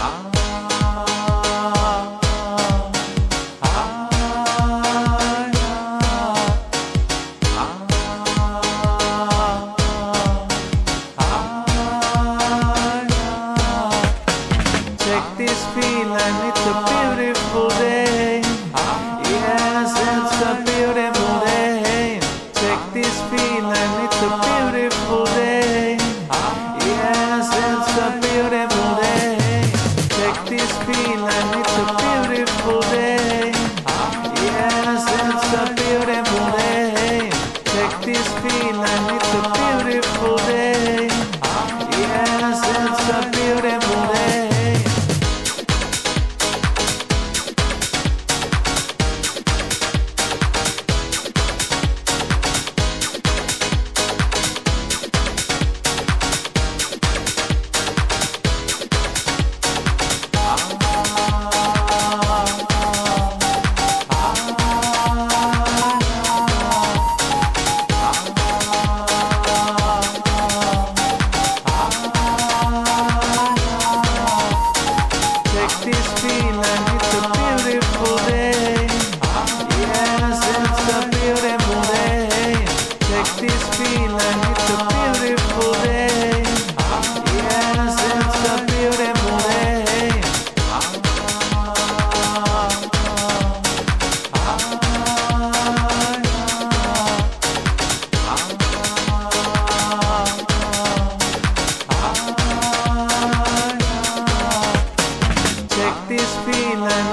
Check this feeling, it's a beautiful day. Yes, it's a beautiful day. Check this feeling, it's a beautiful day. Yes, it's a beautiful day. Check this feeling, it's a beautiful day. Yes, it's a beautiful day. Check this feeling, it's a beautiful day. Yes, it's a beautiful day. This feeling, it's a beautiful day. Yes, it's a beautiful day. Check this feeling, it's a beautiful day. Yes, it's a beautiful day. Check this feeling.